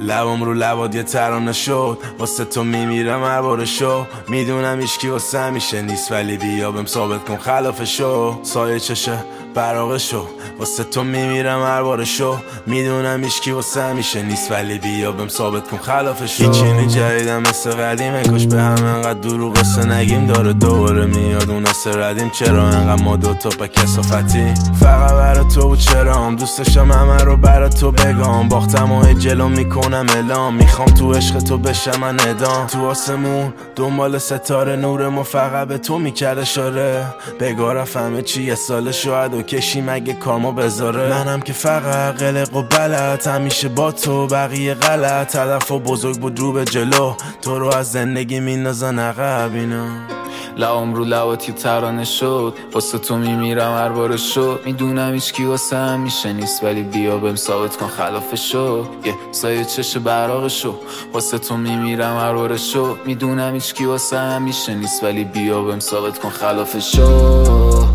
لبم رو لبات یه ترانه شد، واسه تو میمیرم هر بار شو. میدونم هیچکی واسه همیشه نیست، ولی بیا بهم ثابت کن خلافشو. سایه چشه براغشو، واسه تو میمیرم هر بار شو. میدونم هیچکی واسه همیشه نیست، ولی بیا بهم ثابت کن خلافشو. هیچی جدیدم مثل قدیمه، کاش به هم انقدر دروغ قصه نگیم. داره دوباره میاد اون اصل ردیم، چرا انقدر ما دوتا به کسافتی؟ فقط برا تو بود چرام، دوستشم همه رو برا تو بگم. باختم و جلو میکنم اعلام، میخوام تو عشق تو بشم من ادام. تو آسمون دنبال ستاره نورمو فقط به تو میکرد اشاره. بگاه رفت همه چی یه سال شاید و کشیم اگه کارمو بذاره. منم که فقط قلق و بلد، همیشه با تو بقیه غلط. هدف و بزرگ بود رو به جلو، تو رو از زندگی میندازن عقب اینا. لبم رو لبات یه ترانه شد، واسه تو میمیرم هر بار شد. میدونم هیچکی واسه همیشه نیست، ولی بیا بهم ثابت کن خلافشو. یه سایه چش براغشو، واسه تو میمیرم هر بار شد. میدونم هیچکی واسه همیشه نیست، ولی بیا بهم ثابت کن خلافشو.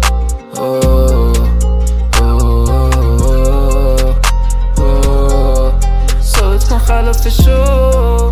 ثابت کن خلافشو.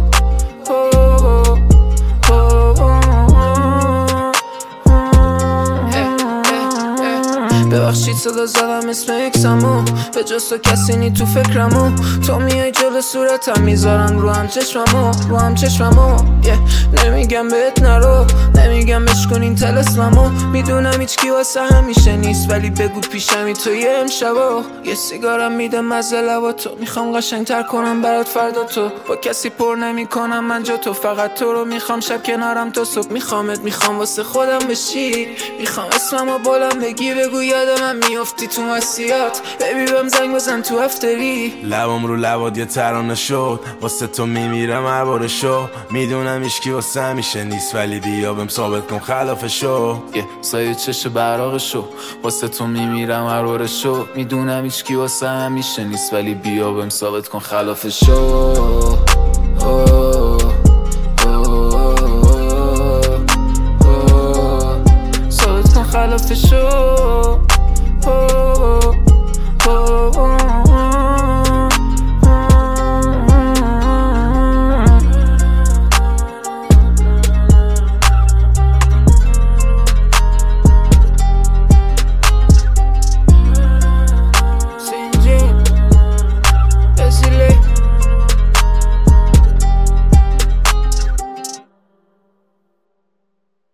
ببخشید صدا زدم اسم اکسمو، به جز تو کسی نی تو فکرمو. تو میای جلو صورتم میذارن رو هم چشممو نمیگم بهت نرو، نمیگم بشکن این طلسممو. میدونم هیچکی واسه همیشه نیست، ولی بگو پیشمی تو یه امشبا. یه سیگارم میدم از لباتو، میخوام قشنگتر کنم برات فردا تو. با کسی پر نمی کنم من جا تو، فقط تو رو میخوام شب کنارم تا صبح. میخوام واسه خودم بشی، میخوام اسممو بلند بگی، بگو یاد من میافتی تو مسیحات. ببی بهم زنگ بزن تو افتری. لبم رو لبات یه ترانه شد، واسه تو میمیرم هر بار شو. میدونم هیچکی واسه همیشه نیست، ولی بیا بهم ثابت کن خلافشو. یه سایه چش براغشو، واسه تو میمیرم هر بار شو. میدونم هیچکی واسه همیشه نیست، ولی بیا بهم ثابت کن خلافشو.